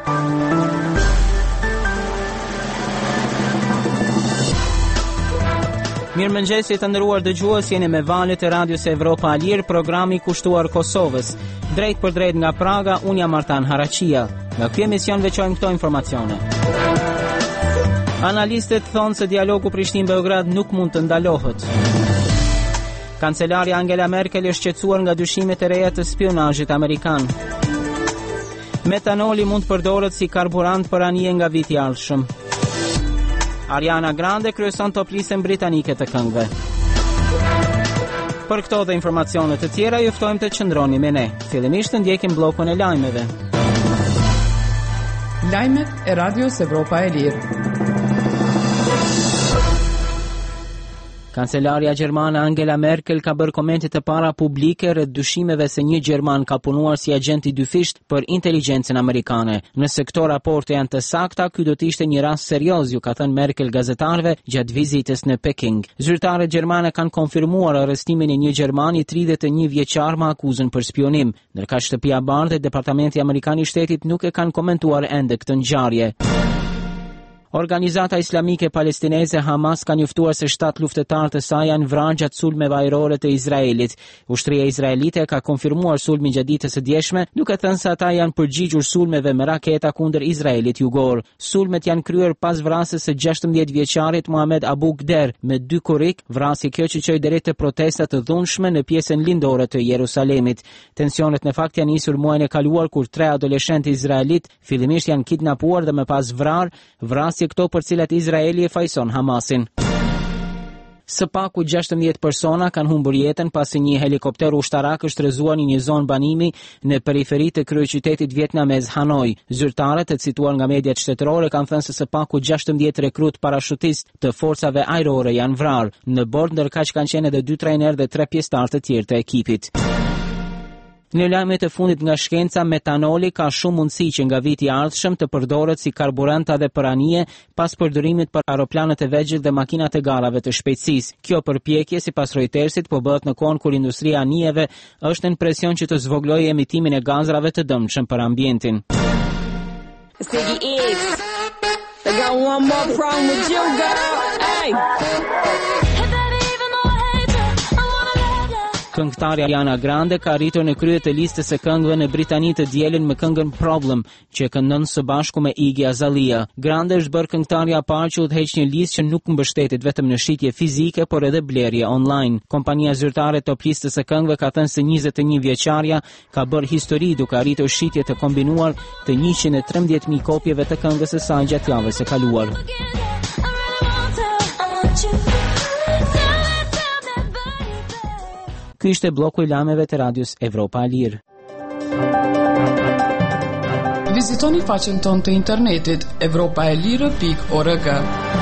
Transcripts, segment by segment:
Mirëmëngjesi të nderuar dëgjues, jeni me valët e Radios Evropa Alir, programi kushtuar Kosovës. Drejt për drejt nga Praga, unë jam Artan Haraqia. Nga ky emision veçojmë këto informacione. Analistët thonë se dialogu Prishtinë-Beograd nuk mund të ndalohet. Kancelarja Angela Merkel është shqetësuar nga dyshimet e reja të spionazhit amerikan. Metanoli mund përdoret si karburant për anije nga viti i ardhshëm. Ariana Grande kryeson top listën britanike të këngëve. Për këto dhe informacione të tjera, ju ftojmë të qëndroni me ne. Fillimisht të ndjekim bllokun e lajmeve. Lajmet e Radios Evropa e Lirë. Kancelarja gjermane Angela Merkel ka bërë komente të para publike rreth dyshimeve se një gjerman ka punuar si agent i dyfisht për inteligjencën amerikane. Nëse këto raporte janë të sakta, ky do të ishte një rast serioz, ju ka thënë Merkel gazetarëve gjatë vizitës në Peking. Zyrtarët gjermane kanë konfirmuar arrestimin e një gjerman i 31 vjeçar me akuzën për spionim, ndërkaq Shtëpia e Bardhë dhe Departamenti Amerikan i Shtetit nuk e kanë komentuar ende këtë ngjarje. Organizata Islamike Palestineze Hamas ka njoftuar se 7 luftëtarë të saj janë vrarë gjatë sulmeve ajrore të Izraelit. Ushtria izraelite ka konfirmuar sulmin gjatë ditës së djeshme, duke thënë se ata janë përgjigjur sulmeve me raketa kundër Izraelit jugor. Sulmet janë kryer pas vrasjes së 16 vjeçarit Mohamed Abu Gder me 2 kurik, vrasje kjo që çoi deri te protesta të dhunshme në pjesën lindore të Jerusalemit. Tensionet në fakt janë nisur muajin e kaluar kur 3 adoleshentë izraelit fillimisht janë kidnapuar dhe më pas vrarë këto për cilat Izraeli e fajson Hamasin. Së paku 16 persona kanë humbur jetën pasi një helikopter ushtarak është rrëzuar në një zonë banimi në periferi të kryeqytetit vietnamez Hanoi. Zyrtarët e cituar nga mediat shtetërore kanë thënë se së paku 16 rekrut parashutist të forcave ajrore janë vrarë. Në bord ndërkaq kanë qenë edhe 2 trajnerë dhe 3 pjesëtarë të tjerë të ekipit. Në lajmet e fundit nga shkenca, metanoli ka shumë mundësi që nga viti i ardhshëm të përdoret si karburant edhe për anije pas përdorimit për aeroplanet e vegjël dhe makinat e garave të shpejtësisë. Kjo përpjekje, sipas Reutersit, po bëhet në kohën kur industria e anijeve është në presion që të zvoglojë emitimin e gazrave të dëmshëm për ambientin. Këngëtarja Ariana Grande ka arritur në krye të listës së këngëve në Britani të dielën me këngën Problem, që këndon së bashku me Iggy Azalea. Grande është bërë këngëtarja e parë që udhëheq një listë që nuk mbështetet vetëm në shitje fizike, por edhe blerje online. Kompania zyrtare top listës së këngëve ka thënë se 21 vjeçaria ka bërë histori duke arritur shitje të kombinuar të 113.000 kopjeve të këngës së saj gjatë javës së kaluar. Ky ishte bloku i lajmeve të Radios Evropa Alir. Vizitoni faqen tonë të internetit europaelir.org.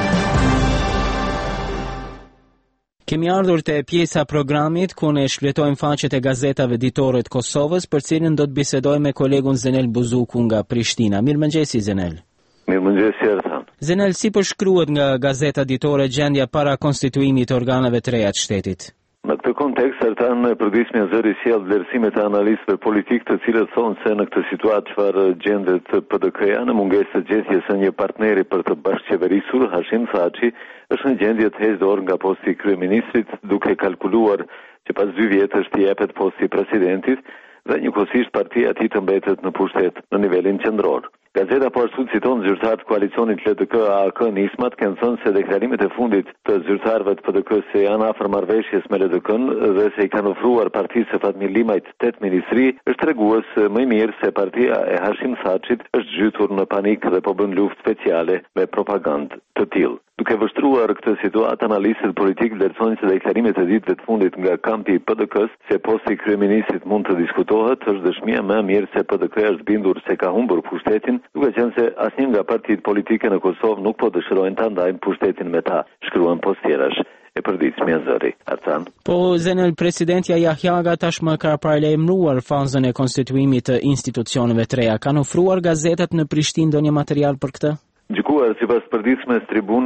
Kemi ardhur te pjesa programit ku ne shfletojmë faqet e gazetave ditore të Kosovës, për cilën do të bisedojmë me kolegun Zenel Buzuku nga Prishtina. Mirëmëngjesi Zenel. Mirëmëngjesi Ertan. Zenel, si përshkruhet nga gazeta ditore gjendja para konstituimit të organeve të reja të shtetit? Në këtë kontekst, Ertan, përdismi e zëri sjell vlerësimet e analistëve politik të cilët thonë se në këtë situatë çfarë gjendet PDK-ja në mungesë të gjetjes së një partneri për të bashkëqeverisur, Hashim Thaçi, është në gjendje të heqë dorë nga posti i kryeministrit, duke kalkuluar që pas 2 vjetësh t'i jepet posti i presidentit dhe njëkohësisht partia e tij të mbetet në pushtet në nivelin qendror. Gazeta po ashtu citon zyrtarët e koalicionit LDK-AK Nismat kanë thënë se deklarimet e fundit të zyrtarëve të PDK-s se janë afër marrëveshjes me LDK-n dhe se i kanë ofruar partisë së Fatmir Limajt 8 ministri është tregues më i mirë se partia e Hashim Thaçit është zhytur në panik dhe po bën luftë speciale me propagandë të tillë. Duke vështruar këtë situatë, analistët politik vlerësojnë se deklarimet e ditëve të fundit nga kampi i PDK-s se posti i kryeministrit mund të diskutohet është dëshmia më e mirë se PDK-ja është bindur se ka humbur pushtetin, duke qenë se asnjë nga partitë politike në Kosovë nuk po dëshirojnë ta ndajnë pushtetin me ta, shkruan postjerash. E përditshme e zëri, Artan. Po, Zenel, presidentja Jahjaga tashmë ka paralajmëruar fazën e konstituimit të institucioneve të reja. Kanë ofruar gazetat në Prishtinë ndonjë material për këtë? Gjykuar sipas përditshmes tribuna,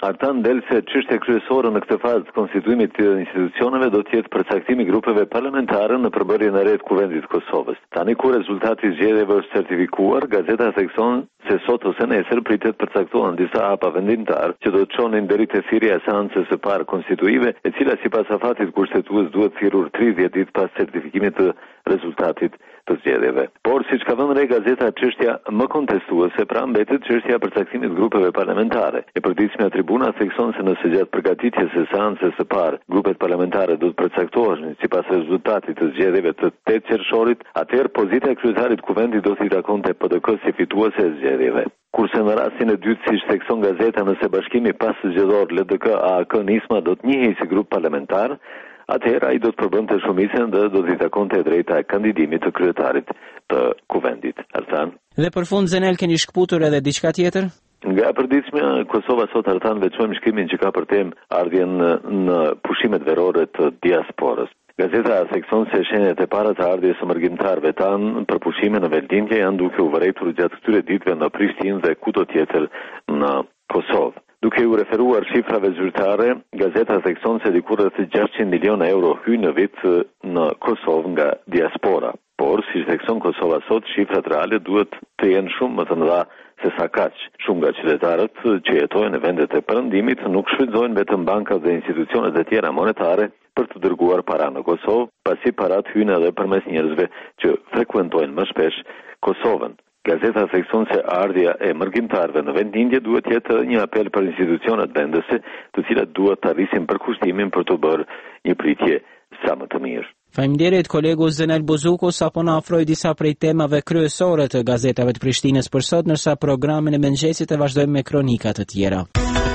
Artan del se çështja kryesore në këtë fazë të konstituimit të institucioneve do të jetë përcaktimi grupeve parlamentare në përbërjen e re të Kuvendit të Kosovës. Tani kur rezultati i zgjedhjeve është certifikuar, gazeta thekson se sot ose nesër pritet përcaktohen disa hapa vendimtar që do të çonin deri te thirrja e seancës së parë konstituive, e cila sipas afatit kushtetues duhet thirrur 30 ditë pas certifikimit të rezultatit të zgjedhjeve. Por siç ka vënë re gazeta, çështja më kontestuese pra mbetet çështja e përcaktimit grupeve parlamentare. E përditshmja tribuna thekson se nëse gjatë përgatitjes së seancës së parë grupet parlamentare do të përcaktohen sipas rezultatit të zgjedhjeve të 8 qershorit, atëherë pozita e kryetarit të Kuvendit do t'i takonte PDK si fituese e zgjedhjeve. Kurse në rastin e dytë, siç thekson gazeta, nëse bashkimi paszgjedhor LDK-AAK Nisma do të njihej si grup parlamentar, atëherë ai do të përbënte shumicën dhe do t'i takonte e drejta e kandidimit të kryetarit të Kuvendit. Artan. Dhe për fund, Zenel, keni shkputur edhe diçka tjetër? Nga përditshmja, Kosova sot, Artan, veçojmë shkrimin që ka për temë ardhjen në pushimet verore të diasporës. Gazeta thekson se shenjat e para të ardhjes së mërgjimtarëve tanë për pushime në Veldindje janë duke u vërejtur gjatë këtyre ditëve në Prishtinë dhe kudo tjetër në Kosovë. Duke u referuar shifrave zyrtare, gazeta thekson se diku rreth 600 milion euro hyjnë në vit në Kosovë nga diaspora. Por, si thekson Kosova sot, shifrat reale duhet të jenë shumë më të mëdha se sa kaq. Shumë nga qytetarët që jetojnë në vendet e perëndimit nuk shfrytëzojnë vetëm bankat dhe institucionet e tjera monetare për të dërguar para në Kosovë, pasi parat hyjnë edhe përmes njerëzve që frekuentojnë më shpesh Kosovën. Gazeta thekson se ardhja e mërgjimtarëve në vendindje duhet jetë një apel për institucionet vendese, të cilat duhet të arrisin përkushtimin për të bërë një pritje sa më të mirë. Faleminderit kolegu Zenel Bozuku, sapo na ofroi disa prej temave kryesore të gazetave të Prishtinës për sot, ndërsa programin e mëngjesit e vazhdojmë me kronika të tjera.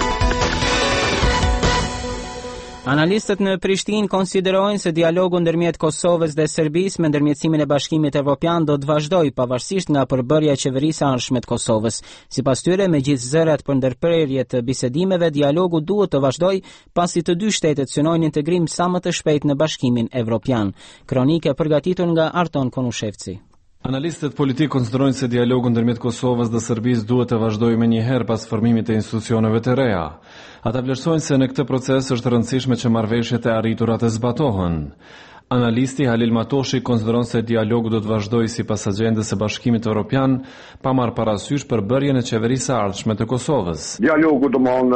Analistët në Prishtinë konsiderojnë se dialogu ndërmjet Kosovës dhe Serbisë me ndërmjetësimin e Bashkimit Evropian do të vazhdojë pavarësisht nga përbërja e qeverisë së ardhshme të Kosovës. Sipas tyre, me gjithë zërat për ndërprerje të bisedimeve, dialogu duhet të vazhdojë pasi të dy shtetet synojnë integrim sa më të shpejt në Bashkimin Evropian. Kronikë e përgatitur nga Arton Konushevci. Analistët politik konsiderojnë se dialogu ndërmjet Kosovës dhe Serbisë duhet të vazhdojë më një herë pas formimit të institucioneve të reja. Ata vlerësojnë se në këtë proces është rëndësishme që marrëveshjet e arritura të zbatohen. Analisti Halil Matoshi konsideron se dialogu do të vazhdojë sipas agjendës së Bashkimit Evropian, pa marrë parasysh përbërjen e qeverisë së ardhshme të Kosovës. Dialogu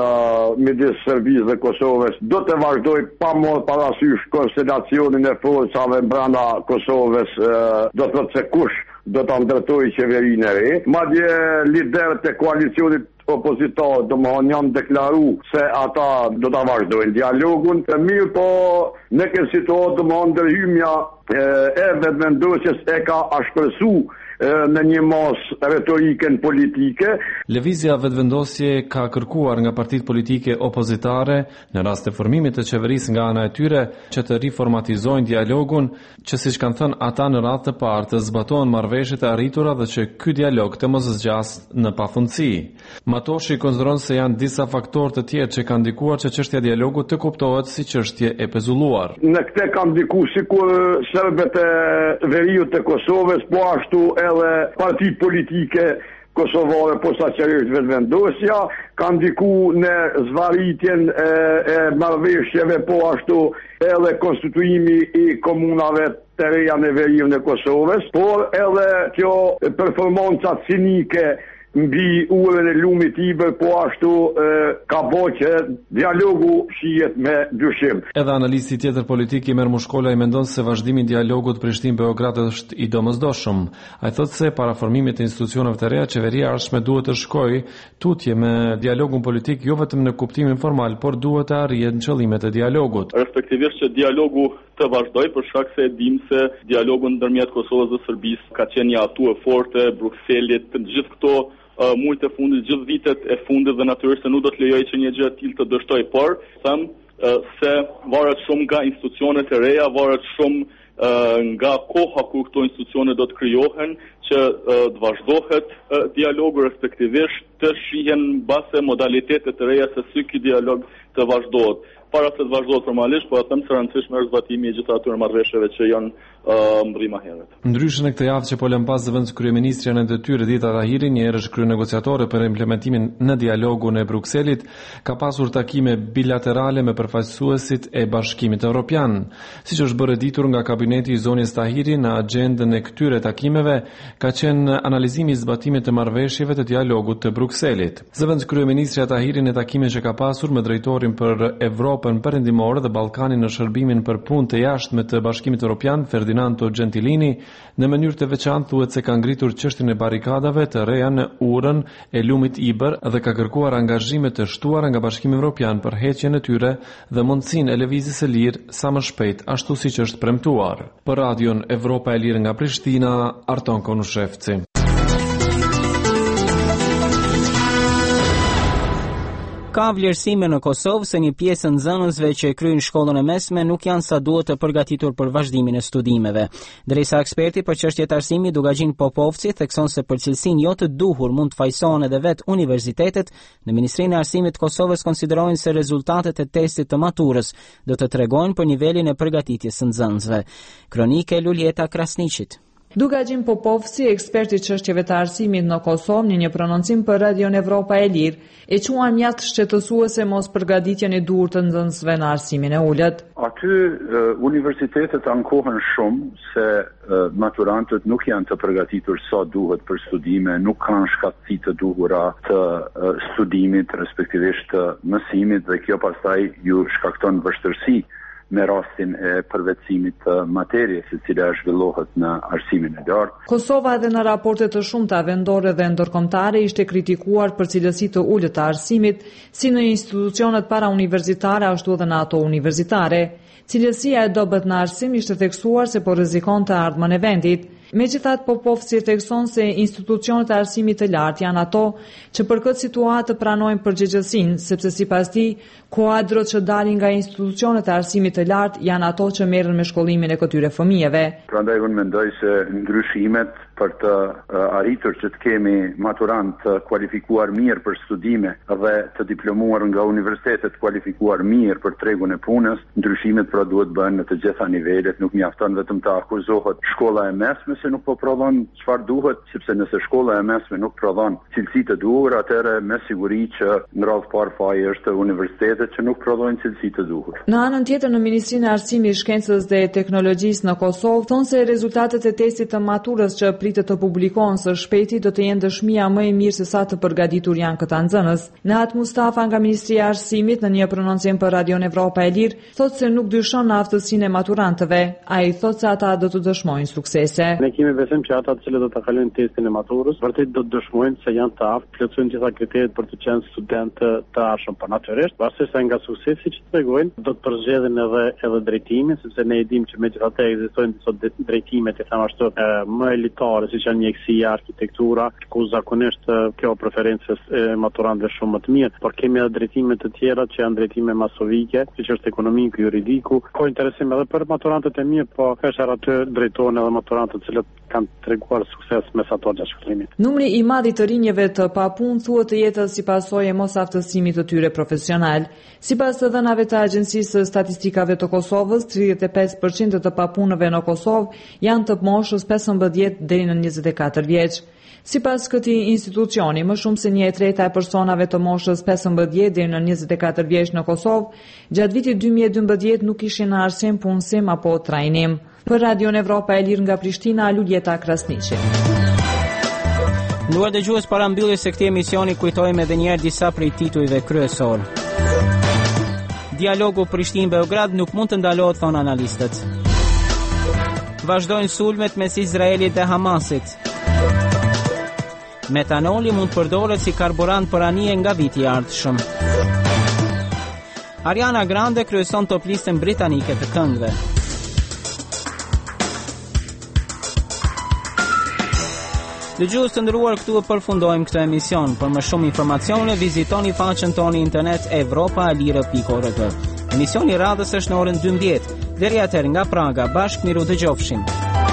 midis Serbisë dhe Kosovës do të vazhdojë pa marrë parasysh konstelacionin e forcave brenda Kosovës, do të thotë se kush do ta ndërtojë qeverinë e re. Madje liderët e koalicionit opozitor janë deklaru se ata do ta vazhdojnë dialogun. Mirë po, në këtë situatë ndërhyrja e vetëvendosjes e ka ashpërsu në një mos retorikën politike. Lëvizja vetëvendosje ka kërkuar nga partitë politike opozitare në rast të formimit të qeverisë nga ana e tyre që të riformatizojnë dialogun, që siç kanë thënë ata në radhë të parë të zbatohen marrëveshjet e arritura dhe që ky dialog të mos zgjasë në pafundësi. Matoshi konsideron se janë disa faktorë të tjerë që kanë ndikuar që çështja e dialogut të kuptohet si çështje e pezulluar. Në këtë kanë ndikuar sikur serbët e veriut të Kosovës, po ashtu edhe partitë politike kosovare, posaçërisht vetëvendosja, kanë ndikuar në zvarritjen e marrëveshjeve, po ashtu edhe konstituimi i komunave të reja në veriun e Kosovës, por edhe kjo performanca cinike mbi urën e lumit Tiber, po ashtu ka bërë që dialogu shihet me dyshim. Edhe analisti tjetër politik Imer Mushkola i mendon se vazhdimi i dialogut Prishtinë-Beograd është i domosdoshëm. Ai thotë se para formimit të institucioneve të reja, qeveria e ardhshme duhet të shkojë tutje me dialogun politik jo vetëm në kuptimin formal, por duhet të arrihet në qëllimet e dialogut. Respektivisht që dialogu të vazhdoj për shkak se e dim se dialogu ndërmjet Kosovës dhe Serbisë ka qenë një atu e forte, Brukselit, të gjithë këto muajt e fundit, gjithë vitet e fundit dhe natyrisht se nuk do të lejoj që një gjë e tillë të dështoj, por them se varet shumë nga institucionet e reja, varet shumë nga koha kur këto institucione do të krijohen, që të vazhdohet dialogu, respektivisht të shihen mbase modalitetet e reja se si ky dialog të vazhdohet. Para se të vazhdohet formalisht, po them se rëndësishme është zbatimi i gjithë atyre marrëveshjeve që janë mbri më herët. Ndryshe në këtë javë që po lëm pas zëvendës kryeministri në detyrë Edita Tahiri, një herësh kryenegociatore për implementimin në dialogun e Brukselit, ka pasur takime bilaterale me përfaqësuesit e Bashkimit Evropian. Siç është bërë ditur nga kabineti i zonës Tahiri, në agjendën e këtyre takimeve ka qenë analizimi i zbatimit të marrëveshjeve të dialogut të Brukselit. Zëvendës kryeministri Tahiri në takime që ka pasur me drejtorin për Evropën Perëndimore dhe Ballkanin në shërbimin për punë të jashtme të Bashkimit Evropian, Ferdinando Gentilini, në mënyrë të veçantë thuhet se ka ngritur çështjen e barrikadave të reja në urën e lumit Iber dhe ka kërkuar angazhime të shtuara nga Bashkimi Evropian për heqjen e tyre dhe mundësinë e lëvizjes së lirë sa më shpejt, ashtu siç është premtuar. Për Radion Evropa e Lirë nga Prishtina, Arton Konushevci. Ka vlerësime në Kosovë se një pjesë e nxënësve që kryejnë shkollën e mesme nuk janë sa duhet të përgatitur për vazhdimin e studimeve. Drejsa eksperti për çështjet arsimi Dugagjin Popovci thekson se për cilësinë jo të duhur mund të fajsohen edhe vetë universitetet, në Ministrinë e Arsimit të Kosovës konsiderojnë se rezultatet e testit të maturës do të tregojnë për nivelin e përgatitjes së nxënësve. Kronike Luljeta Krasniqit. Dugagjin Popovci, eksperti çështjeve të arsimit në Kosovë, në një prononcim për Radion Evropa e Lirë, e quan mjaft shqetësuese mos përgatitjen e duhur të nxënësve në arsimin e ulët. Aty universitetet ankohen shumë se maturantët nuk janë të përgatitur sa duhet për studime, nuk kanë shkatësi të duhura të studimit, respektivisht të mësimit, dhe kjo pastaj ju shkakton vështirësi me rastin e përvetësimit të materjes e cila zhvillohet në arsimin e lartë. Kosova edhe në raporte të shumta vendore dhe ndërkombëtare ishte kritikuar për cilësi të ulët të arsimit, si në institucionet parauniversitare ashtu edhe në ato universitare. Cilësia e dobët në arsim ishte theksuar se po rrezikon të ardhmën e vendit. Megjithatë, Popovci thekson se institucionet e arsimit të lartë janë ato që për këtë situatë pranojnë përgjegjësinë, sepse sipas tij, kuadrot që dalin nga institucionet e arsimit të lartë janë ato që merren me shkollimin e këtyre fëmijëve. Prandaj unë mendoj se ndryshimet për të arritur që të kemi maturant të kualifikuar mirë për studime dhe të diplomuar nga universitetet kualifikuar mirë për tregun e punës, ndryshimet pra duhet bëhen në të gjitha nivelet, nuk mjafton vetëm të akuzohet shkolla e mesme se nuk po prodhon çfarë duhet, sepse nëse shkolla e mesme nuk prodhon cilësi të duhur, atëherë me siguri që në radhë parë faji është universitetet që nuk prodhojnë cilësi të duhur. Në anën tjetër, në Ministrinë e Arsimit, Shkencës dhe Teknologjisë në Kosovë thonë se rezultatet e testit të maturës që pritet të publikohen së shpejti do të jenë dëshmia më e mirë se sa të përgatitur janë këta nxënës. Nehat Mustafa nga Ministria e Arsimit në një prononcim për Radion Evropa e Lirë thotë se nuk dyshon në aftësinë e maturantëve. Ai thotë se ata do të dëshmojnë suksese. Ne kemi besim që ata të cilët do ta kalojnë testin e maturës, vërtet do të dëshmojnë se janë të aftë, plotësojnë gjitha kriteret për të qenë studentë të arshëm. Por natyrisht, pavarësisht nga suksesi që tregojnë, do të përzgjedhin edhe drejtimin, sepse ne e dimë që megjithatë ekzistojnë disa drejtime të them ashtu më elitare, siç janë mjekësia, arkitektura, ku zakonisht kjo preferencë e maturantëve shumë më të mirë, por kemi edhe drejtime të tjera që janë drejtime masovike, siç është ekonomiku, juridiku. Ka interesim edhe për maturantët e mirë, po është aty drejtohen edhe maturantët që kanë treguar sukses mesator gjatë shkollimit. Numri i madh i të rinjeve të papunë thuhet të jetë si pasojë e mosaftësimit të tyre profesional. Sipas të dhënave të Agjencisë së Statistikave të Kosovës, 35% të papunëve në Kosovë janë të moshës 15 deri në 24 vjeç. Sipas këtij institucioni, më shumë se 1/3 e personave të moshës 15 deri në 24 vjeç në Kosovë, gjatë vitit 2012 nuk ishin në arsim, punësim apo trajnim. Për Radion Evropa e Lirë nga Prishtina, Luljeta Krasniqi. Nduar dëgjues, para mbylljes së këtij emisioni kujtojmë edhe një herë disa prej titujve kryesor. Dialogu Prishtinë-Beograd nuk mund të ndalohet, thonë analistët. Vazhdojnë sulmet mes Izraelit dhe Hamasit. Metanoli mund përdoret si karburant për anije nga viti i ardhshëm. Ariana Grande kryeson top listën britanike të këngëve. Dëgjues të nderuar, këtu e përfundojmë këtë emision. Për më shumë informacione vizitoni faqen tonë internet evropaalire.org. Emisioni i radhës është në orën 12. Deri atëherë nga Praga, bashkë miru dëgjofshim.